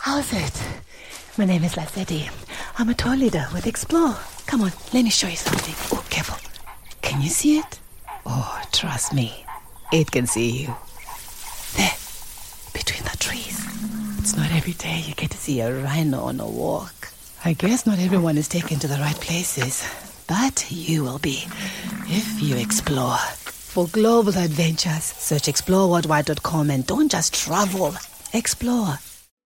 How's it? My name is Lazetti. I'm a tour leader with Explore. Come on, let me show you something. Oh, careful. Can you see it? Oh, trust me. It can see you. There, between the trees. It's not every day you get to see a rhino on a walk. I guess not everyone is taken to the right places, but you will be if you explore. For global adventures, search exploreworldwide.com and don't just travel, explore.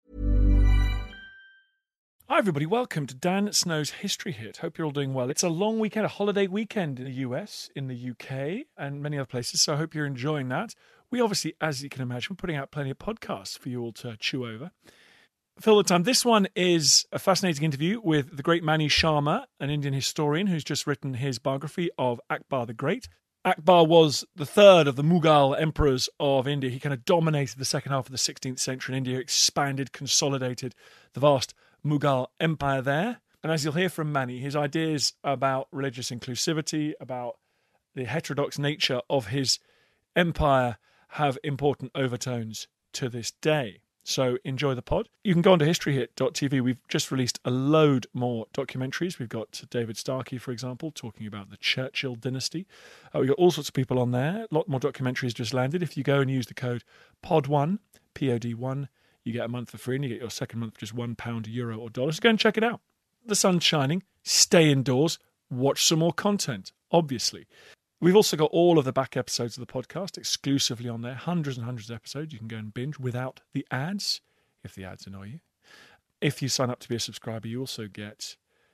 Hi everybody, welcome to Dan Snow's History Hit. Hope you're all doing well. It's a long weekend, a holiday weekend in the US, in the UK, and many other places, so I hope you're enjoying that. We obviously, as you can imagine, we're putting out plenty of podcasts for you all to chew over. Fill the time. This one is a fascinating interview with the great Mani Sharma, an Indian historian who's just written his biography of Akbar the Great. Akbar was the third of the Mughal emperors of India. He kind of dominated the second half of the 16th century in India, expanded, consolidated the vast Mughal empire there. And as you'll hear from Mani, his ideas about religious inclusivity, about the heterodox nature of his empire have important overtones to this day. So enjoy the pod. You can go on to historyhit.tv. We've just released a load more documentaries. We've got David Starkey, for example, talking about the Churchill dynasty. We've got all sorts of people on there. A lot more documentaries just landed. If you go and use the code POD1, POD1, you get a month for free and you get your second month for just £1, euro or dollar. So go and check it out. The sun's shining. Stay indoors. Watch some more content, obviously. We've also got all of the back episodes of the podcast exclusively on there. Hundreds and hundreds of episodes. You can go and binge without the ads, if the ads annoy you. If you sign up to be a subscriber, you also get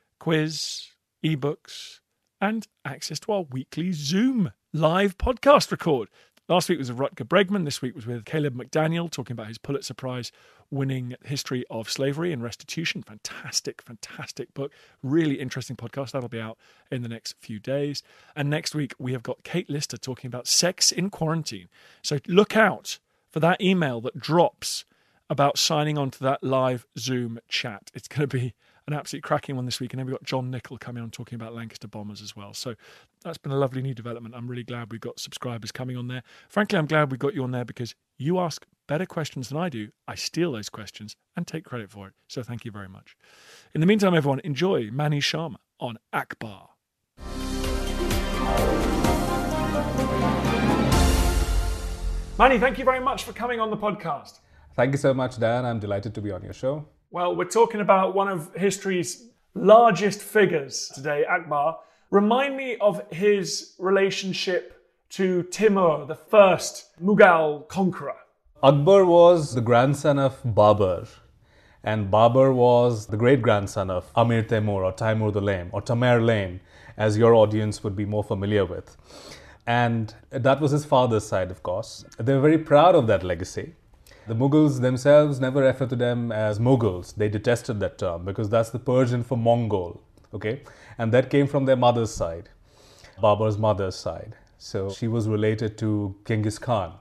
quiz, ebooks, and access to our weekly Zoom live podcast record. Last week was with Rutger Bregman. This week was with Caleb McDaniel, talking about his Pulitzer Prize winning history of slavery and restitution. Fantastic, fantastic book. Really interesting podcast. That'll be out in the next few days. And next week, we have got Kate Lister talking about sex in quarantine. So look out for that email that drops about signing on to that live Zoom chat. It's going to be an absolutely cracking one this week. And then we've got John Nichol coming on talking about Lancaster bombers as well. So that's been a lovely new development. I'm really glad we've got subscribers coming on there. Frankly, I'm glad we got you on there because you ask better questions than I do. I steal those questions and take credit for it. So thank you very much. In the meantime, everyone, enjoy Mani Sharma on Akbar. Mani, thank you very much for coming on the podcast. Thank you so much, Dan. I'm delighted to be on your show. Well, we're talking about one of history's largest figures today, Akbar. Remind me of his relationship to Timur, the first Mughal conqueror. Akbar was the grandson of Babur, and Babur was the great-grandson of Amir Temur or Timur the Lame, or Tamer Lame, as your audience would be more familiar with. And that was his father's side, of course. They were very proud of that legacy. The Mughals themselves never referred to them as Mughals. They detested that term because that's the Persian for Mongol, okay? And that came from their mother's side, Babur's mother's side. So she was related to Genghis Khan.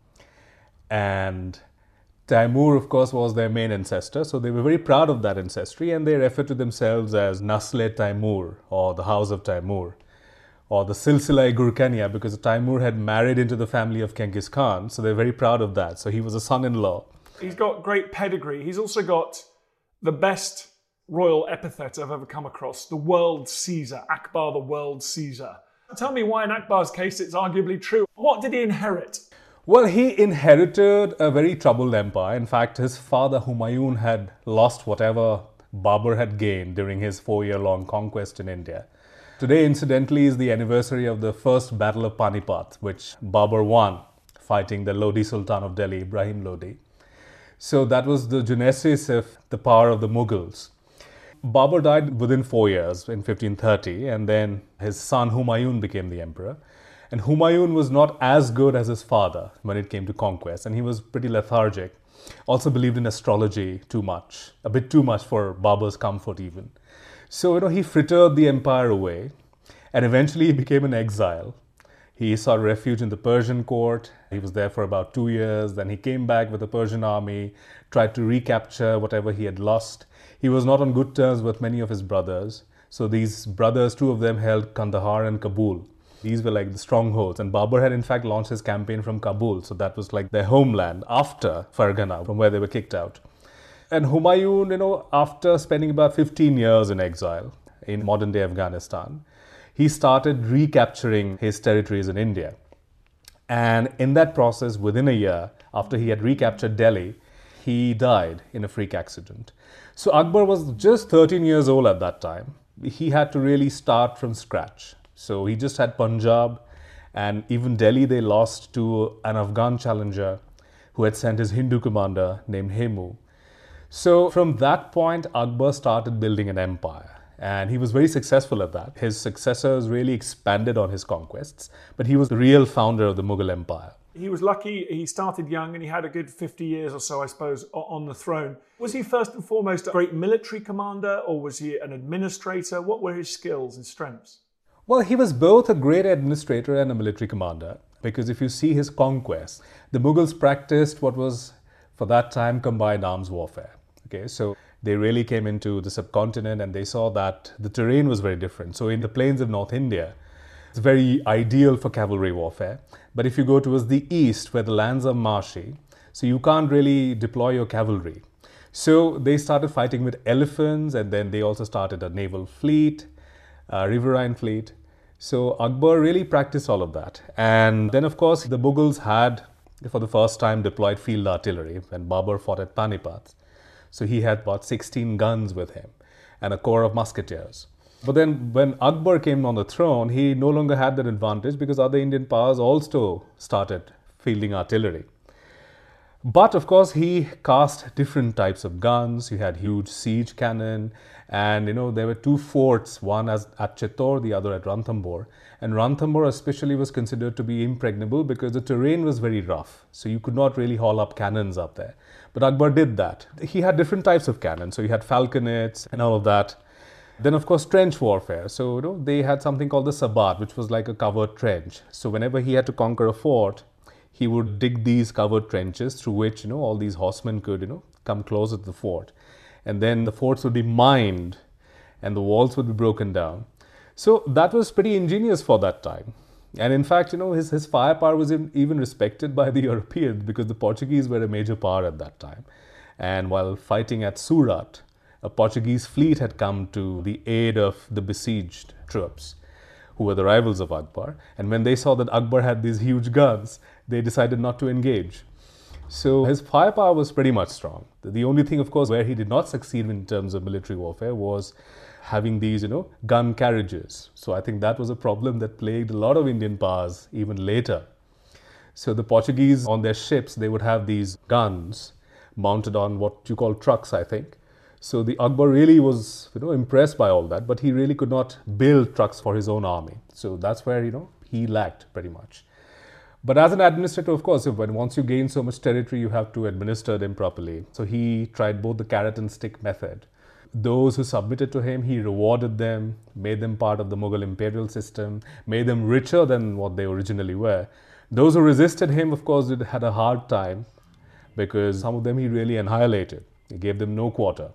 And Timur, of course, was their main ancestor. So they were very proud of that ancestry and they referred to themselves as Nasle Timur or the House of Timur, or the Silsila-e Gurkania, because Timur had married into the family of Genghis Khan, so they're very proud of that. So he was a son-in-law. He's got great pedigree. He's also got the best royal epithet I've ever come across, the World Caesar, Akbar the World Caesar. Tell me why in Akbar's case it's arguably true. What did he inherit? Well, he inherited a very troubled empire. In fact, his father Humayun had lost whatever Babur had gained during his 4-year-long conquest in India. Today, incidentally, is the anniversary of the first Battle of Panipat, which Babur won, fighting the Lodi Sultan of Delhi, Ibrahim Lodi. So that was the genesis of the power of the Mughals. Babur died within 4 years, in 1530, and then his son Humayun became the emperor. And Humayun was not as good as his father when it came to conquest, and he was pretty lethargic. Also believed in astrology too much, a bit too much for Babur's comfort even. So, he frittered the empire away and eventually he became an exile. He sought refuge in the Persian court. He was there for about 2 years. Then he came back with the Persian army, tried to recapture whatever he had lost. He was not on good terms with many of his brothers. So these brothers, 2 of them held Kandahar and Kabul. These were like the strongholds. And Babur had in fact launched his campaign from Kabul. So that was like their homeland after Fargana, from where they were kicked out. And Humayun, after spending about 15 years in exile in modern day Afghanistan, he started recapturing his territories in India. And in that process, within a year, after he had recaptured Delhi, he died in a freak accident. So Akbar was just 13 years old at that time. He had to really start from scratch. So he just had Punjab, and even Delhi they lost to an Afghan challenger who had sent his Hindu commander named Hemu. So from that point, Akbar started building an empire. And he was very successful at that. His successors really expanded on his conquests, but he was the real founder of the Mughal Empire. He was lucky. He started young and he had a good 50 years or so, I suppose, on the throne. Was he first and foremost a great military commander, or was he an administrator? What were his skills and strengths? Well, he was both a great administrator and a military commander, because if you see his conquests, the Mughals practiced what was, for that time, combined arms warfare. Okay, so they really came into the subcontinent and they saw that the terrain was very different. So in the plains of North India, it's very ideal for cavalry warfare. But if you go towards the east, where the lands are marshy, so you can't really deploy your cavalry. So they started fighting with elephants, and then they also started a naval fleet, a riverine fleet. So Akbar really practiced all of that. And then, of course, the Mughals had, for the first time, deployed field artillery when Babur fought at Panipat. So he had about 16 guns with him and a corps of musketeers. But then when Akbar came on the throne, he no longer had that advantage because other Indian powers also started fielding artillery. But of course, he cast different types of guns. You had huge siege cannon, and there were two forts, one at Chittor, the other at Ranthambore. And Ranthambore especially was considered to be impregnable because the terrain was very rough. So you could not really haul up cannons up there. But Akbar did that. He had different types of cannon. So you had falconets and all of that. Then, of course, trench warfare. So, they had something called the Sabat, which was like a covered trench. So whenever he had to conquer a fort, he would dig these covered trenches through which, all these horsemen could, come closer to the fort. And then the forts would be mined and the walls would be broken down. So that was pretty ingenious for that time. And in fact, his firepower was even respected by the Europeans because the Portuguese were a major power at that time. And while fighting at Surat, a Portuguese fleet had come to the aid of the besieged troops, who were the rivals of Akbar. And when they saw that Akbar had these huge guns, they decided not to engage. So his firepower was pretty much strong. The only thing, of course, where he did not succeed in terms of military warfare was having these, gun carriages. So I think that was a problem that plagued a lot of Indian powers even later. So the Portuguese, on their ships, they would have these guns mounted on what you call trucks, I think. So the Akbar really was, impressed by all that, but he really could not build trucks for his own army. So that's where, he lacked pretty much. But as an administrator, of course, once you gain so much territory, you have to administer them properly. So he tried both the carrot and stick method. Those who submitted to him, he rewarded them, made them part of the Mughal imperial system, made them richer than what they originally were. Those who resisted him, of course, had a hard time because some of them he really annihilated. He gave them no quarter.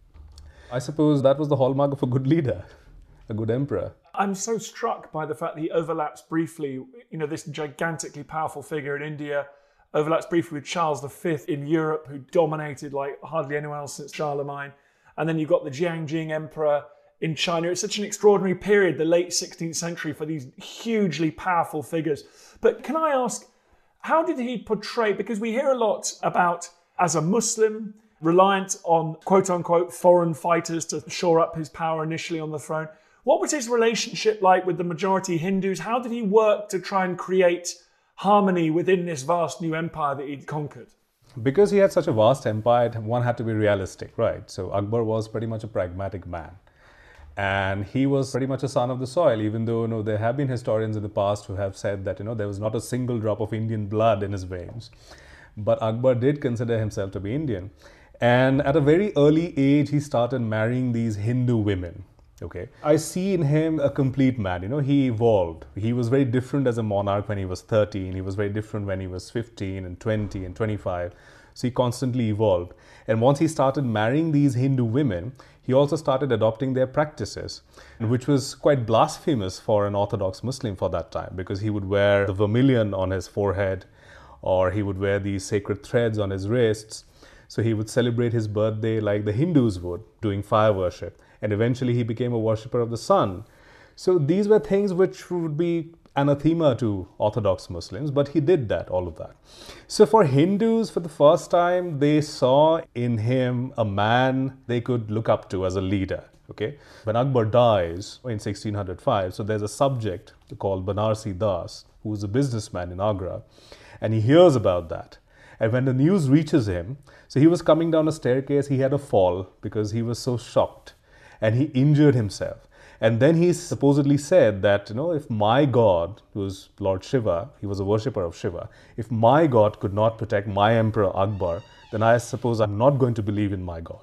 I suppose that was the hallmark of a good leader, a good emperor. I'm so struck by the fact that he overlaps briefly, this gigantically powerful figure in India, overlaps briefly with Charles V in Europe, who dominated like hardly anyone else since Charlemagne. And then you've got the Jiangjing Emperor in China. It's such an extraordinary period, the late 16th century, for these hugely powerful figures. But can I ask, how did he portray, because we hear a lot about, as a Muslim, reliant on quote-unquote foreign fighters to shore up his power initially on the throne. What was his relationship like with the majority Hindus? How did he work to try and create harmony within this vast new empire that he'd conquered? Because he had such a vast empire, one had to be realistic, right? So Akbar was pretty much a pragmatic man. And he was pretty much a son of the soil, even though there have been historians in the past who have said that there was not a single drop of Indian blood in his veins. But Akbar did consider himself to be Indian. And at a very early age, he started marrying these Hindu women. Okay, I see in him a complete man. He evolved. He was very different as a monarch when he was 13. He was very different when he was 15 and 20 and 25. So he constantly evolved. And once he started marrying these Hindu women, he also started adopting their practices, which was quite blasphemous for an Orthodox Muslim for that time, because he would wear the vermilion on his forehead, or he would wear these sacred threads on his wrists. So he would celebrate his birthday like the Hindus would, doing fire worship. And eventually he became a worshipper of the sun. So these were things which would be anathema to Orthodox Muslims, but he did that, all of that. So for Hindus, for the first time, they saw in him a man they could look up to as a leader. Okay, when Akbar dies in 1605, so there's a subject called Banarsi Das, who was a businessman in Agra, and he hears about that. And when the news reaches him, so he was coming down a staircase, he had a fall because he was so shocked and he injured himself. And then he supposedly said that, if my God, who was Lord Shiva, he was a worshipper of Shiva, if my God could not protect my emperor Akbar, then I suppose I'm not going to believe in my God.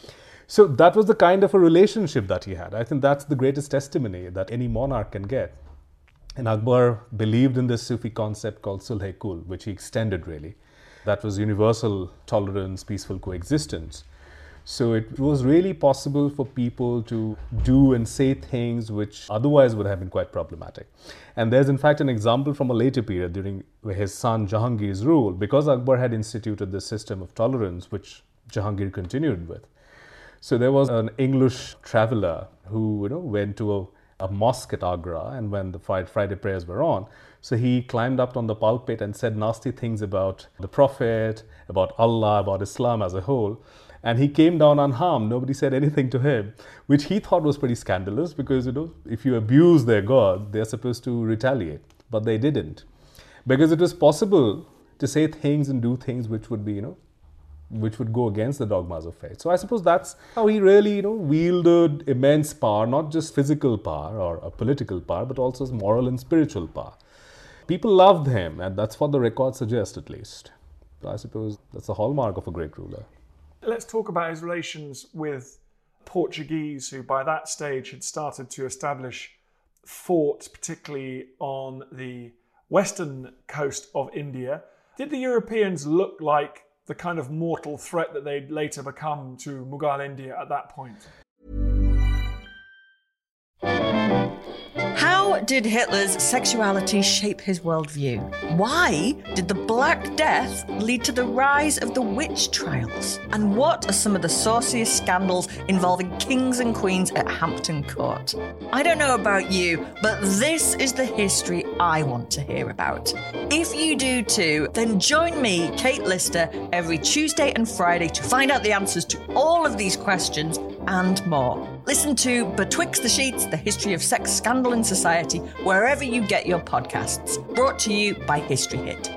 So that was the kind of a relationship that he had. I think that's the greatest testimony that any monarch can get. And Akbar believed in this Sufi concept called Sulh-e-Kul, which he extended really. That was universal tolerance, peaceful coexistence. So it was really possible for people to do and say things which otherwise would have been quite problematic. And there's in fact an example from a later period during his son Jahangir's rule, because Akbar had instituted this system of tolerance, which Jahangir continued with. So there was an English traveler who went to a mosque at Agra, and when the Friday prayers were on, so he climbed up on the pulpit and said nasty things about the Prophet, about Allah, about Islam as a whole. And he came down unharmed. Nobody said anything to him, which he thought was pretty scandalous because, if you abuse their God, they're supposed to retaliate. But they didn't. Because it was possible to say things and do things which would be, which would go against the dogmas of faith. So I suppose that's how he really, wielded immense power, not just physical power or a political power, but also moral and spiritual power. People loved him, and that's what the records suggest at least. So I suppose that's the hallmark of a great ruler. Let's talk about his relations with Portuguese, who by that stage had started to establish forts, particularly on the western coast of India. Did the Europeans look like the kind of mortal threat that they'd later become to Mughal India at that point? How did Hitler's sexuality shape his worldview? Why did the Black Death lead to the rise of the witch trials? And what are some of the sauciest scandals involving kings and queens at Hampton Court? I don't know about you, but this is the history I want to hear about. If you do too, then join me, Kate Lister, every Tuesday and Friday to find out the answers to all of these questions and more. Listen to Betwixt the Sheets, the history of sex, scandal and society, wherever you get your podcasts. Brought to you by History Hit.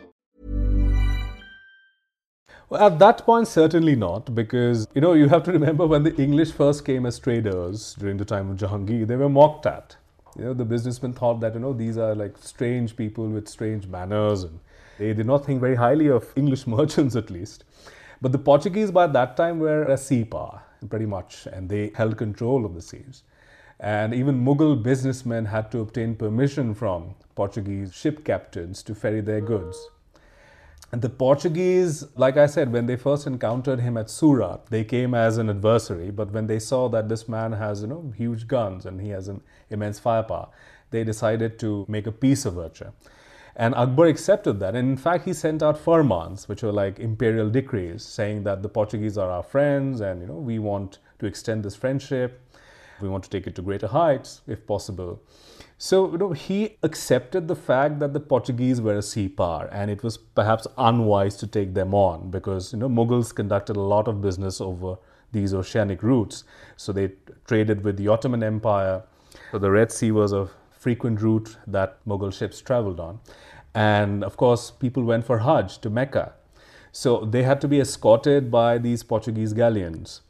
Well, at that point, certainly not, because, you have to remember when the English first came as traders during the time of Jahangir, they were mocked at. The businessmen thought that, these are like strange people with strange manners, and they did not think very highly of English merchants at least. But the Portuguese by that time were a sea power, pretty much, and they held control of the seas. And even Mughal businessmen had to obtain permission from Portuguese ship captains to ferry their goods. And the Portuguese, like I said, when they first encountered him at Surat, they came as an adversary. But when they saw that this man has, huge guns and he has an immense firepower, they decided to make a peace overture. And Akbar accepted that. And in fact, he sent out firmans, which were like imperial decrees, saying that the Portuguese are our friends and, we want to extend this friendship. We want to take it to greater heights, if possible. So, he accepted the fact that the Portuguese were a sea power, and it was perhaps unwise to take them on because, Mughals conducted a lot of business over these oceanic routes. So they traded with the Ottoman Empire. So the Red Sea was a frequent route that Mughal ships traveled on. And of course, people went for Hajj to Mecca. So they had to be escorted by these Portuguese galleons.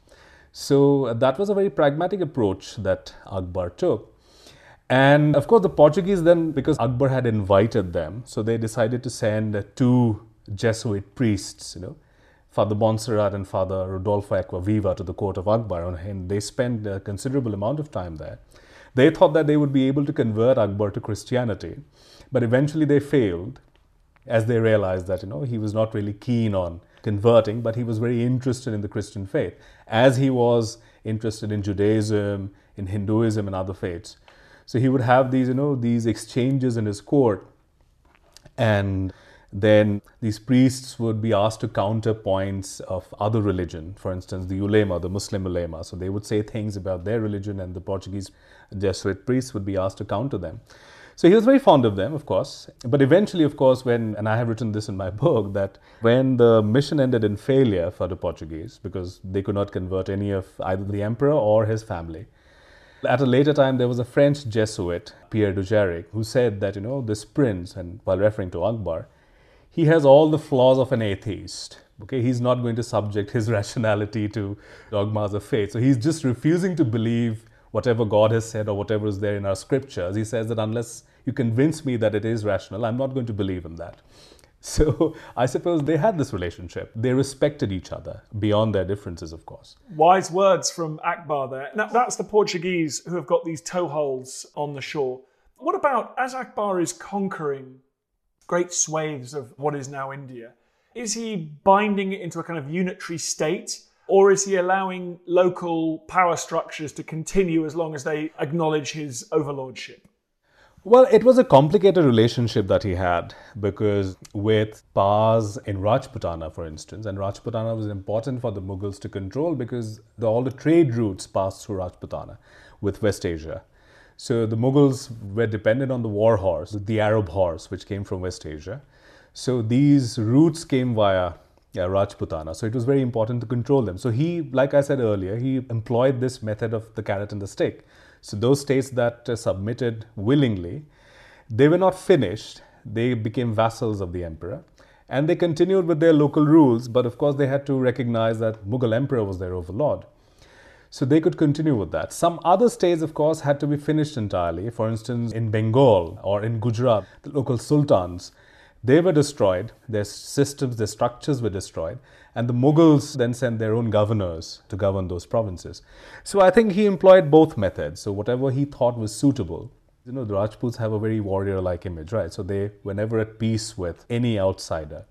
So that was a very pragmatic approach that Akbar took. And of course, the Portuguese then, because Akbar had invited them, so they decided to send two Jesuit priests, Father Montserrat and Father Rodolfo Acquaviva, to the court of Akbar, and they spent a considerable amount of time there. They thought that they would be able to convert Akbar to Christianity, but eventually they failed as they realized that, he was not really keen on converting, but he was very interested in the Christian faith, as he was interested in Judaism, in Hinduism and other faiths. So he would have these, these exchanges in his court, and then these priests would be asked to counter points of other religion, for instance, the ulema, the Muslim ulema. So they would say things about their religion, and the Portuguese Jesuit priests would be asked to counter them. So he was very fond of them, of course. But eventually, of course, and I have written this in my book, that when the mission ended in failure for the Portuguese, because they could not convert any of either the emperor or his family, at a later time, there was a French Jesuit, Pierre Dujarric, who said that, this prince, and while referring to Akbar, he has all the flaws of an atheist. Okay, he's not going to subject his rationality to dogmas of faith. So he's just refusing to believe whatever God has said or whatever is there in our scriptures. He says that unless you convince me that it is rational, I'm not going to believe in that. So I suppose they had this relationship. They respected each other beyond their differences, of course. Wise words from Akbar there. Now, that's the Portuguese who have got these toeholds on the shore. What about, as Akbar is conquering great swathes of what is now India, is he binding it into a kind of unitary state, or is he allowing local power structures to continue as long as they acknowledge his overlordship? Well, it was a complicated relationship that he had, because with Pas in Rajputana, for instance, and Rajputana was important for the Mughals to control because all the trade routes passed through Rajputana with West Asia. So the Mughals were dependent on the war horse, the Arab horse, which came from West Asia. So these routes came via Rajputana. So it was very important to control them. So he, like I said earlier, he employed this method of the carrot and the stick. So those states that submitted willingly, they were not finished. They became vassals of the emperor. And they continued with their local rules. But of course, they had to recognize that Mughal emperor was their overlord. So they could continue with that. Some other states, of course, had to be finished entirely. For instance, in Bengal or in Gujarat, the local sultans, they were destroyed. Their systems, their structures were destroyed. And the Mughals then sent their own governors to govern those provinces. So I think he employed both methods. So whatever he thought was suitable. The Rajputs have a very warrior-like image, right? So they were never at peace with any outsider.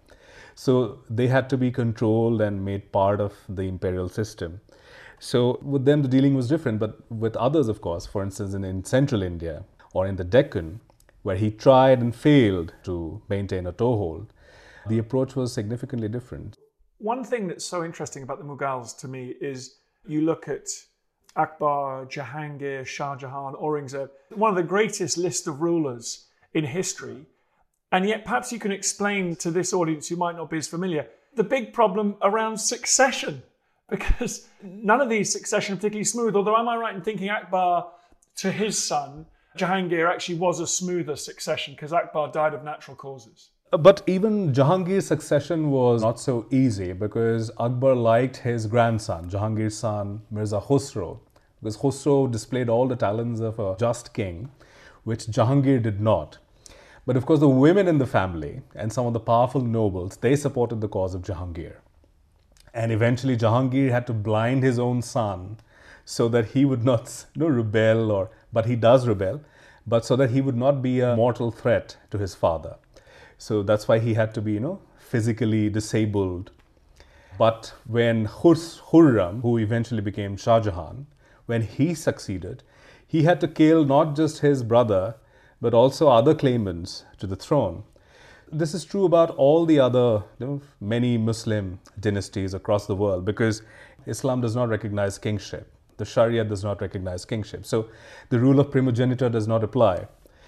So they had to be controlled and made part of the imperial system. So with them, the dealing was different. But with others, of course, for instance, in central India or in the Deccan, where he tried and failed to maintain a toehold, the approach was significantly different. One thing that's so interesting about the Mughals to me is you look at Akbar, Jahangir, Shah Jahan, Aurangzeb, one of the greatest list of rulers in history. And yet perhaps you can explain to this audience who might not be as familiar, the big problem around succession. Because none of these succession are particularly smooth. Although, am I right in thinking Akbar, to his son, Jahangir, actually was a smoother succession because Akbar died of natural causes? But even Jahangir's succession was not so easy because Akbar liked his grandson, Jahangir's son, Mirza Khusro. Because Khusro displayed all the talents of a just king, which Jahangir did not. But of course, the women in the family and some of the powerful nobles, they supported the cause of Jahangir. And eventually Jahangir had to blind his own son so that he would not rebel, but he does rebel, but so that he would not be a mortal threat to his father. So that's why he had to be, physically disabled. But when Khurram, who eventually became Shah Jahan, when he succeeded, he had to kill not just his brother, but also other claimants to the throne. This is true about all the other many Muslim dynasties across the world because Islam does not recognize kingship. The Sharia does not recognize kingship. So the rule of primogeniture does not apply.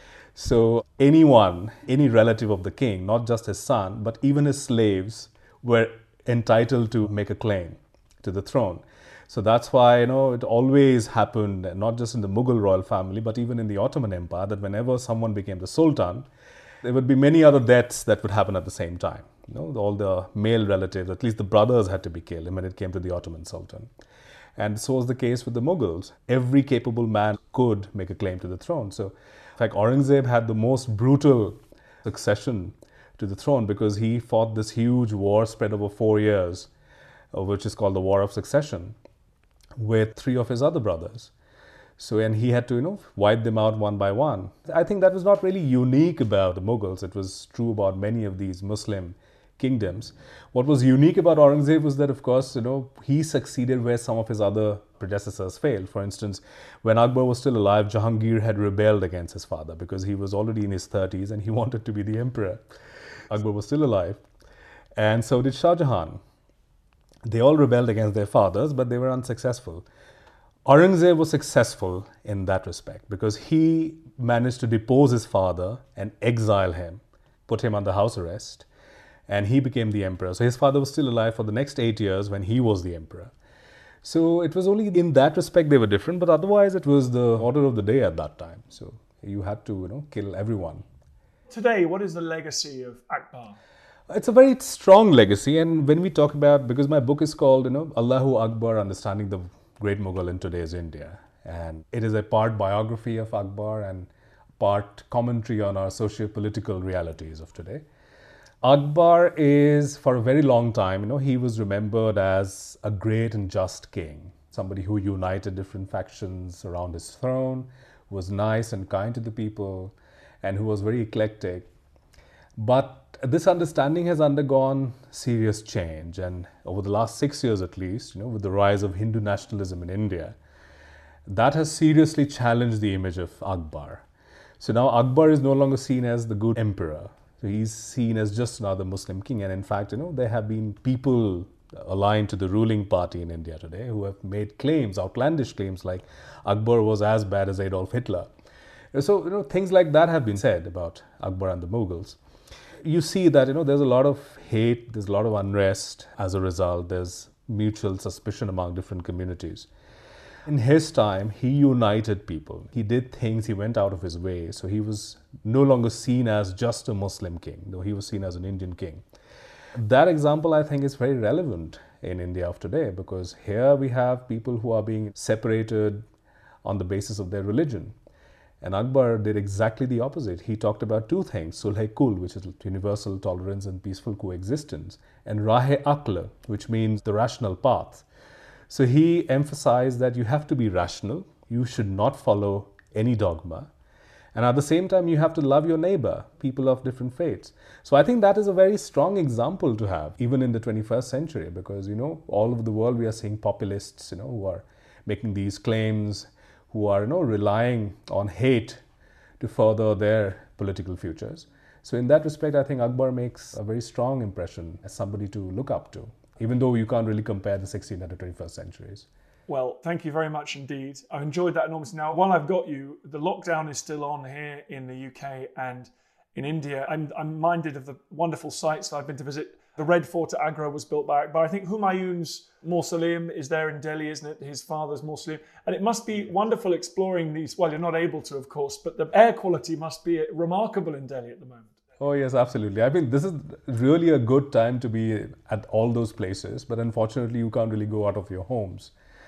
So anyone, any relative of the king, not just his son, but even his slaves were entitled to make a claim to the throne. So that's why, it always happened, not just in the Mughal royal family, but even in the Ottoman Empire, that whenever someone became the Sultan, there would be many other deaths that would happen at the same time. All the male relatives, at least the brothers, had to be killed when it came to the Ottoman Sultan. And so was the case with the Mughals. Every capable man could make a claim to the throne. So, in fact, Aurangzeb had the most brutal succession to the throne because he fought this huge war spread over 4 years, which is called the War of Succession, with 3 of his other brothers. So, and he had to, wipe them out one by one. I think that was not really unique about the Mughals. It was true about many of these Muslim kingdoms. What was unique about Aurangzeb was that, of course, he succeeded where some of his other predecessors failed. For instance, when Akbar was still alive, Jahangir had rebelled against his father because he was already in his 30s and he wanted to be the emperor. Akbar was still alive, and so did Shah Jahan. They all rebelled against their fathers, but they were unsuccessful. Aurangzeb was successful in that respect because he managed to depose his father and exile him, put him under house arrest, and he became the emperor. So his father was still alive for the next 8 years when he was the emperor. So it was only in that respect they were different, but otherwise it was the order of the day at that time. So you had to, kill everyone. Today, what is the legacy of Akbar? It's a very strong legacy, and when we talk about, because my book is called, Allahu Akbar, Understanding the Great Mughal in Today's India. And it is a part biography of Akbar and part commentary on our socio-political realities of today. Akbar is, for a very long time, he was remembered as a great and just king. Somebody who united different factions around his throne, who was nice and kind to the people, and who was very eclectic. But this understanding has undergone serious change, and over the last 6 years at least, with the rise of Hindu nationalism in India, that has seriously challenged the image of Akbar. So now Akbar is no longer seen as the good emperor. So he's seen as just another Muslim king, and in fact, there have been people aligned to the ruling party in India today who have made claims, outlandish claims like Akbar was as bad as Adolf Hitler. So, things like that have been said about Akbar and the Mughals. You see that, there's a lot of hate, there's a lot of unrest as a result, there's mutual suspicion among different communities. In his time, he united people. He did things, he went out of his way. So he was no longer seen as just a Muslim king, though he was seen as an Indian king. That example, I think, is very relevant in India of today, because here we have people who are being separated on the basis of their religion. And Akbar did exactly the opposite. He talked about two things, Sulh-e-Kul, which is universal tolerance and peaceful coexistence, and Rah-e-Aql, which means the rational path. So he emphasized that you have to be rational, you should not follow any dogma, and at the same time you have to love your neighbor, people of different faiths. So I think that is a very strong example to have, even in the 21st century, because, all over the world we are seeing populists, who are making these claims, who are, relying on hate to further their political futures. So in that respect, I think Akbar makes a very strong impression as somebody to look up to, even though you can't really compare the 16th and the 21st centuries. Well, thank you very much indeed. I've enjoyed that enormously. Now, while I've got you, the lockdown is still on here in the UK and in India. I'm minded of the wonderful sites that I've been to visit. The Red Fort at Agra was built by Akbar. I think Humayun's mausoleum is there in Delhi, isn't it? His father's mausoleum. And it must be wonderful exploring these. Well, you're not able to, of course, but the air quality must be remarkable in Delhi at the moment. Oh, yes, absolutely. I mean, this is really a good time to be at all those places, but unfortunately, you can't really go out of your homes.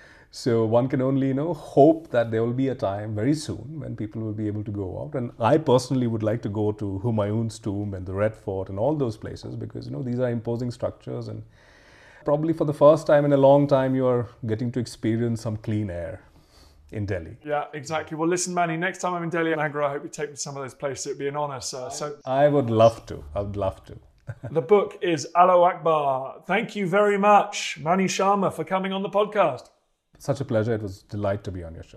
So one can only, hope that there will be a time very soon when people will be able to go out. And I personally would like to go to Humayun's tomb and the Red Fort and all those places because, these are imposing structures, and probably for the first time in a long time, you are getting to experience some clean air in Delhi. Yeah, exactly. Well, listen, Manny, next time I'm in Delhi and Agra, I hope you take me to some of those places. It'd be an honour, sir. So I would love to. I would love to. The book is Allahu Akbar. Thank you very much, Mani Sharma, for coming on the podcast. Such a pleasure. It was a delight to be on your show.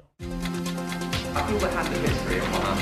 I feel the hand of history upon our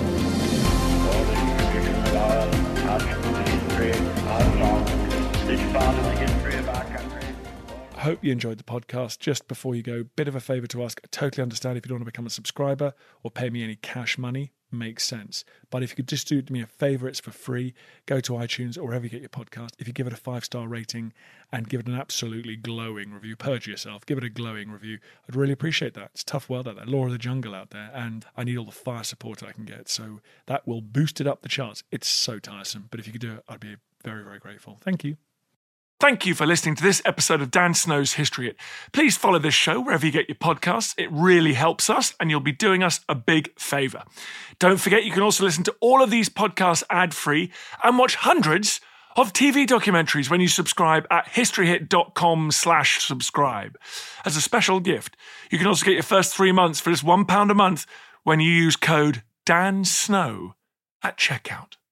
shoulders. I hope you enjoyed the podcast. Just before you go, bit of a favour to ask. I totally understand if you don't want to become a subscriber or pay me any cash money. Makes sense. But if you could just do me a favour, it's for free. Go to iTunes or wherever you get your podcast. If you give it a 5-star rating and give it an absolutely glowing review, purge yourself, give it a glowing review. I'd really appreciate that. It's a tough world out there, law of the jungle out there, and I need all the fire support I can get. So that will boost it up the charts. It's so tiresome. But if you could do it, I'd be very, very grateful. Thank you. Thank you for listening to this episode of Dan Snow's History Hit. Please follow this show wherever you get your podcasts. It really helps us, and you'll be doing us a big favour. Don't forget, you can also listen to all of these podcasts ad-free and watch hundreds of TV documentaries when you subscribe at historyhit.com/subscribe. As a special gift, you can also get your first 3 months for just £1 a month when you use code DANSNOW at checkout.